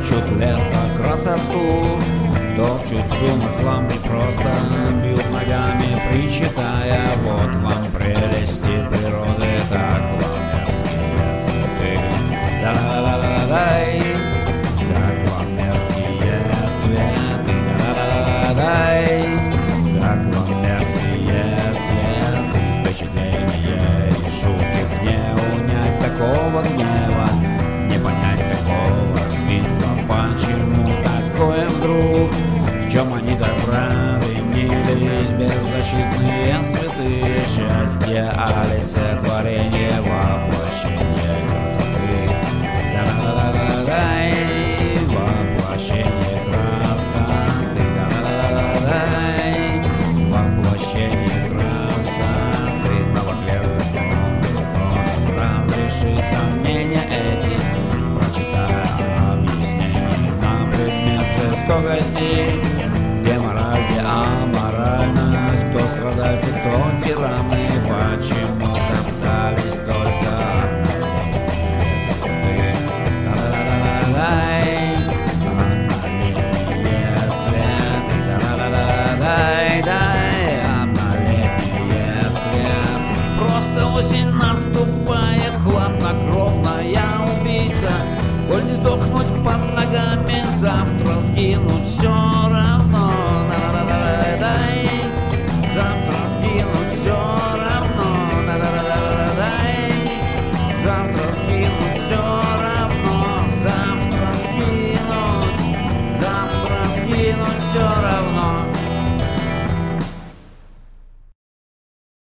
топчут лето красоту, топчут сумыслом и просто бьют ногами, причитая: вот вам прелести природы, так вам мерзкие цветы. Да-да-да-да-дай, так вам мерзкие цветы. Да-да-да-дай, так вам мерзкие цветы. Впечатление и шутки не унять такого гнева, не понять такого свинства. Почему такое вдруг? В чем они так провинились, беззащитные святые? Счастье, олицетворение, воплощение красоты. Да-да-да-да-дай, воплощение красоты. Да-да-да-дай, воплощение красоты. Но в ответ закон природы разрешит сомнения эти, прочитая объяснение на предмет жестокости. Где мораль, где аморальность, кто страдальцы, кто тираны, почему топтались только однолетние цветы. Да-да-да-да-дай, однолетние цветы. Да-да-да-да-дай, однолетние цветы. Просто осень наступает, хладнокровная убийца. Коль не сдохнуть под ногами, завтра сгинуть все равно. Да-да-да-да-дай, завтра сгинуть все равно. Да-да-да-да-дай, завтра